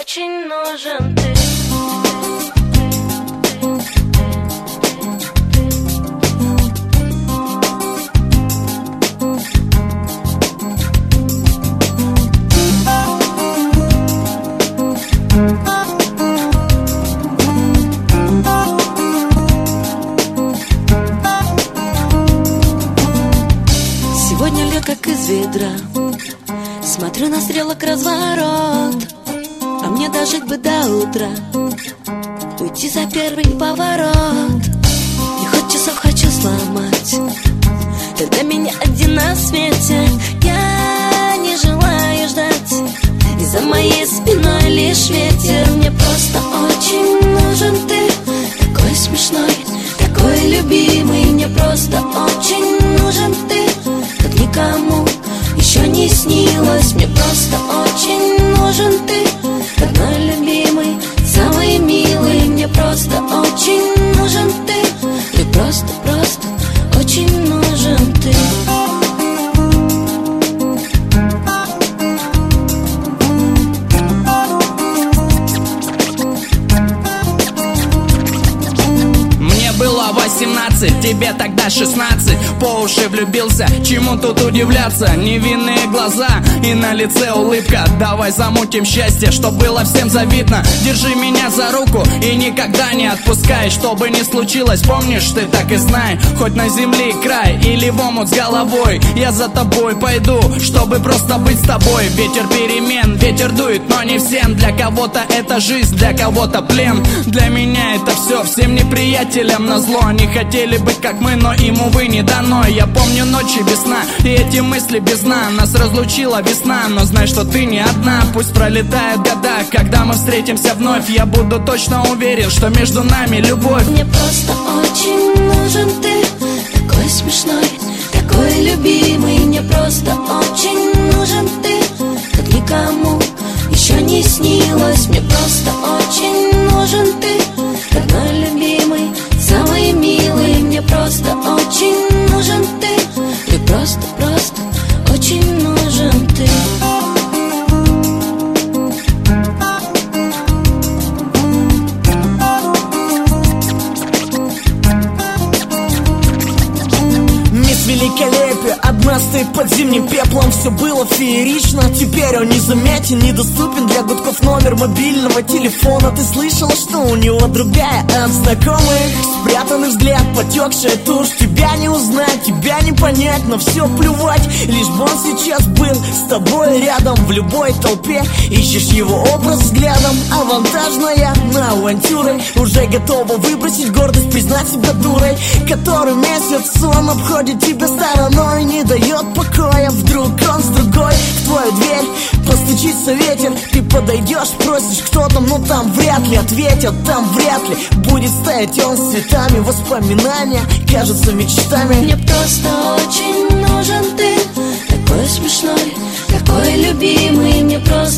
очень нужен ты. Сегодня льет как из ведра, смотрю на стрелок разворот, а мне дожить бы до утра, уйти за первый поворот. Не хоть часов хочу сломать, ты для меня один на свете. Я не желаю ждать, и за моей спиной лишь ветер. Мне просто очень нужен ты, такой смешной, такой любимый. Мне просто очень нужен ты, как никому еще не снилось. Мне просто очень нужен ты, родной, любимый, самый милый. Мне просто очень нужен ты, мне просто очень нужен ты. Было 18, тебе тогда 16. По уши влюбился, чему тут удивляться? Невинные глаза и на лице улыбка. Давай замутим счастье, чтоб было всем завидно. Держи меня за руку и никогда не отпускай. Что бы ни случилось, помнишь, ты так и знай. Хоть на земле край или в омут с головой, я за тобой пойду, чтобы просто быть с тобой. Ветер перемен, ветер дует, но не всем. Для кого-то это жизнь, для кого-то плен. Для меня это все, всем неприятелям назло. Они хотели быть как мы, но им, увы, не дано. Я помню ночи без сна и эти мысли без сна. Нас разлучила весна, но знай, что ты не одна. Пусть пролетают года, когда мы встретимся вновь, я буду точно уверен, что между нами любовь. Мне просто очень нужен ты, такой смешной, такой любимый. Мне просто очень нужен ты, как никому еще не снилось. Мне просто очень нужен ты, родной, любимый, самый милый. Мне просто очень нужен ты, мне просто очень нужен ты. Великолепие, одна стоит под зимним пеплом. Все было феерично, теперь он незаметен, недоступен для гудков номер мобильного телефона. Ты слышала, что у него другая от знакомых? Спрятанный взгляд, потекшая тушь. Тебя не узнать, тебя не понять, но все плевать, лишь бы он сейчас был с тобой рядом. В любой толпе ищешь его образ взглядом. Авантажная на авантюры, уже готова выбросить гордость, признать себя дурой. Который месяц он обходит тебя стороной, не дает покоя. Вдруг он с другой, в твою дверь постучится ветер. Ты подойдешь, спросишь, кто там, но там вряд ли ответят. Там вряд ли будет стоять он с цветами. Воспоминания кажутся мечтами. Мне просто очень нужен ты, такой смешной, такой любимый. Мне просто